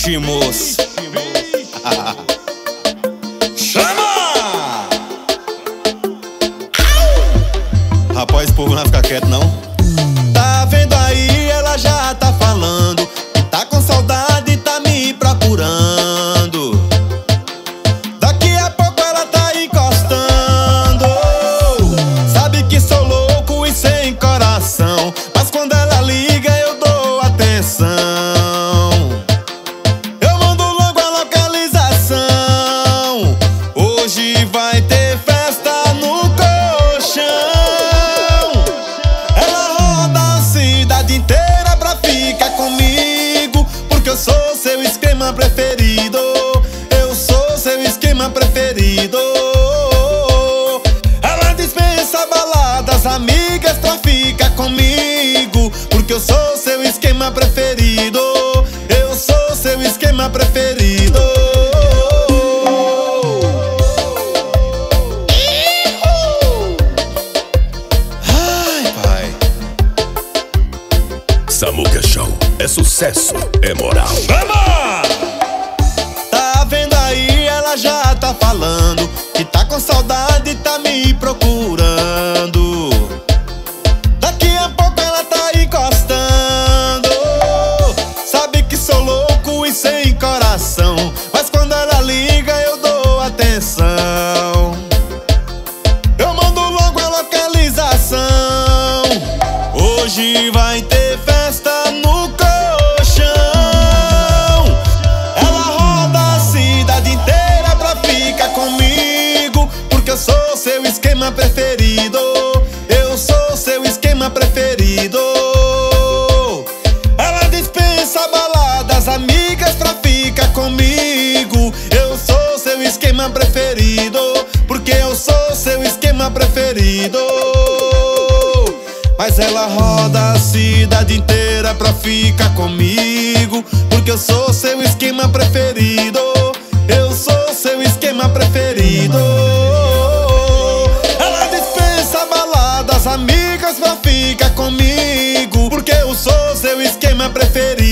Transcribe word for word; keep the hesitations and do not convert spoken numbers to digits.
Vixe, moço. Chama! Rapaz, esse povo não vai ficar quieto, não. Tá vendo aí, ela já tá falando. Tá com saudade, tá me procurando. Daqui a pouco ela tá encostando. Sabe que sou louco e sem coração, mas quando ela liga eu dou atenção. Eu mando logo a localização. Hoje vai ter festa no colchão. Ela roda a cidade inteira pra ficar comigo, porque eu sou seu esquema preferido. Eu sou seu esquema preferido. Ela dispensa baladas, amigas pra ficar comigo, porque eu sou seu esquema preferido. Eu sou seu esquema preferido. Ai, pai. Samuca Show é sucesso, é moral. Chama! Tá vendo aí, ela já tá falando que tá com saudade e tá me procurando. Daqui a pouco ela tá encostando. Sabe que sou louco e sem coração, mas quando ela liga eu dou atenção. Eu mando logo a localização. Hoje vai ter festa no colchão. Ela roda a cidade inteira pra ficar comigo, porque eu sou seu esquema preferido. Eu sou seu esquema preferido. Ela dispensa baladas, amigas pra ficar comigo. Eu sou seu esquema preferido, porque eu sou seu esquema preferido. Mas ela roda a cidade inteira pra ficar comigo, porque eu sou seu esquema preferido. Eu sou seu esquema preferido. Ela dispensa baladas, amigas pra ficar comigo, porque eu sou seu esquema preferido.